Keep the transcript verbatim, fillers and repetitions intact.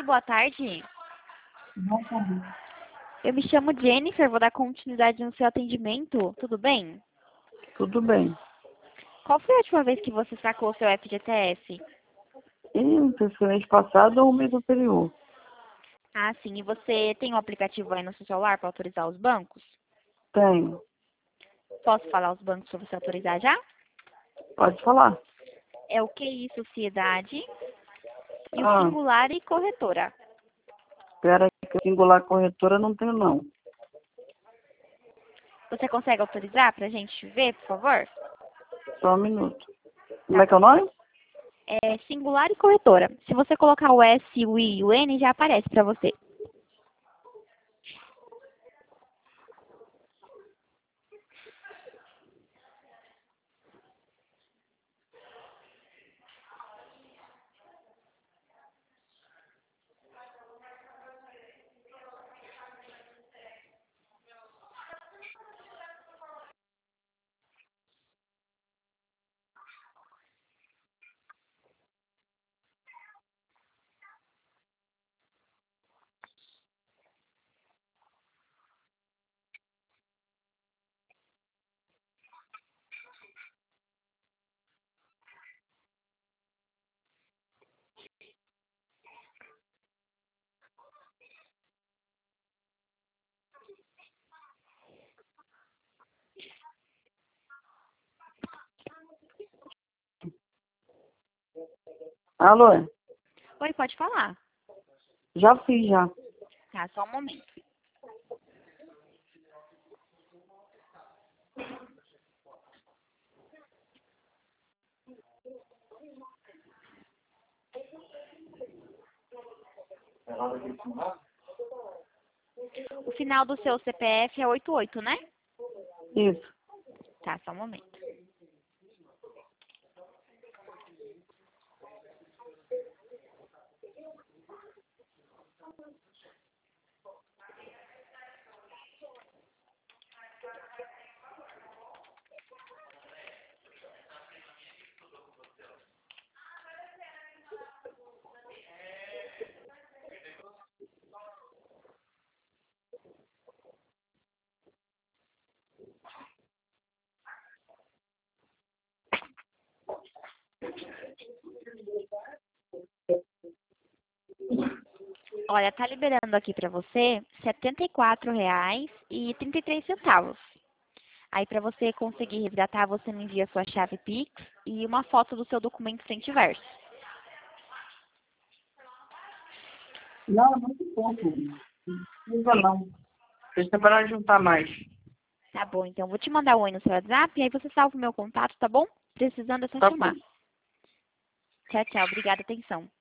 boa tarde. Boa tarde. Eu me chamo Jennifer, vou dar continuidade no seu atendimento. Tudo bem? Tudo bem. Qual foi a última vez que você sacou o seu F G T S? E não sei se foi mês passado ou mês anterior. Ah, sim. E você tem um aplicativo aí no seu celular para autorizar os bancos? Tenho. Posso falar os bancos para você autorizar já? Pode falar. É o Q I Sociedade e o Ah, Singular e Corretora. espera aí que eu singular corretora não tenho não. Você consegue autorizar para a gente ver, por favor? Só um minuto. Como é que é o nome? É Singular e Corretora. Se você colocar o S, o I e o N, já aparece para você. Alô? Oi, pode falar. Já fiz já. Tá, só um momento. O final do seu C P F é oitenta e oito, né? Isso. Tá, só um momento. Olha, tá liberando aqui pra você setenta e quatro reais e trinta e três centavos. Aí pra você conseguir resgatar, você me envia sua chave Pix e uma foto do seu documento frente e verso. Não, é muito pouco. Não usa não. Deixa eu parar de juntar mais. Tá bom, então vou te mandar um oi no seu WhatsApp e aí você salva o meu contato, tá bom? Precisando é só Tá bom. chamar. Tchau, tchau. Obrigada, atenção.